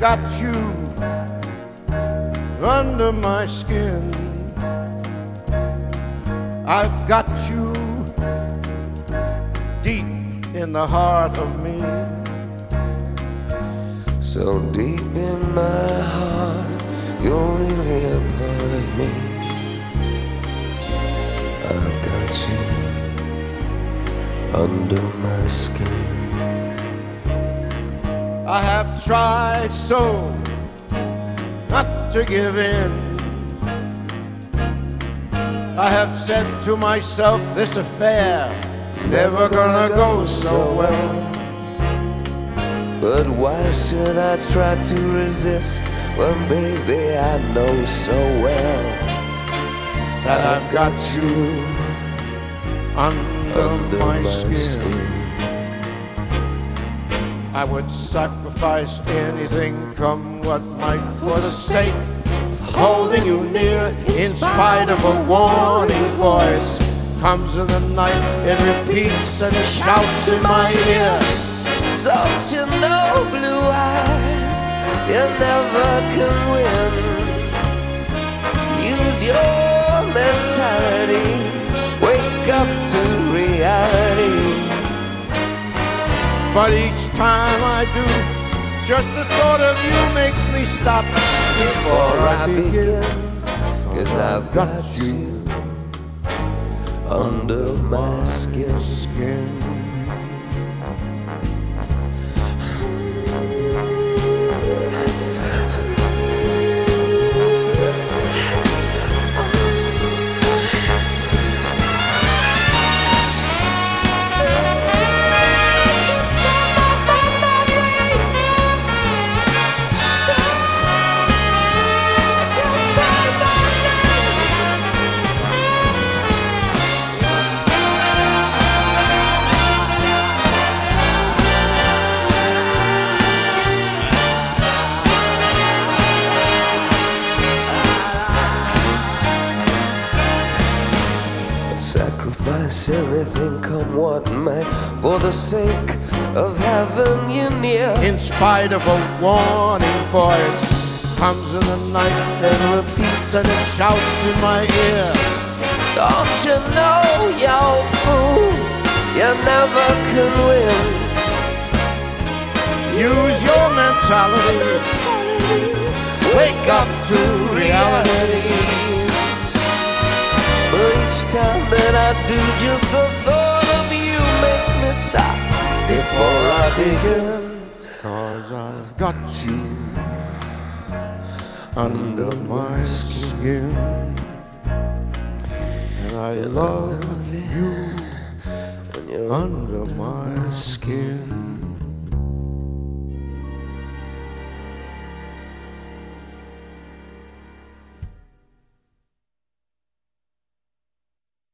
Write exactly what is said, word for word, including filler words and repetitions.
got you under my skin. I've got you deep in the heart of me. So deep in my heart, you're really a part of me. I've got you under my skin. I have tried so not to give in. I have said to myself, this affair never gonna go so well. But why should I try to resist when, baby, I know so well that I've got you under, under my, my skin. skin. I would sacrifice anything, come what might, for the sake of holding you near. In spite of a warning voice comes in the night, it repeats and shouts in my ear. Don't you know, blue eyes, you never can win. Use your mentality, wake up to reality. But each time I do, just the thought of you makes me stop before I begin. Cause I've got you under my skin. skin. Sacrifice anything, come what may, for the sake of having you near. In spite of a warning voice comes in the night and repeats and it shouts in my ear. Don't you know, you fool, you never can win. Use your mentality, wake up to reality. But each time that I do, just the thought of you makes me stop before I begin. Cause I've got you under my skin, and I love you under my skin.